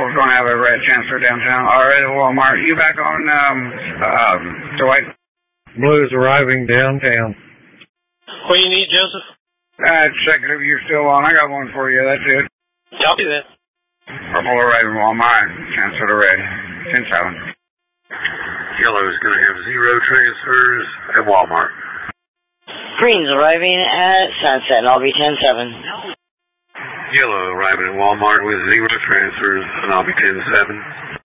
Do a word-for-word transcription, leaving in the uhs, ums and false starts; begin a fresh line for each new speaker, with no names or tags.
we're going to have a red transfer downtown. All right, Walmart. You back on, um, um, Dwight?
Blue's arriving downtown.
What do you need, Joseph?
Uh, check if you're still on. I got one for you. That's it.
Copy that.
Purple arriving Walmart. Transfer to red. ten seven.
Yellow is going to have zero transfers at Walmart.
Green's arriving at Sunset, and I'll be ten seven.
Yellow arriving at Walmart with zero transfers, and I'll be ten seven.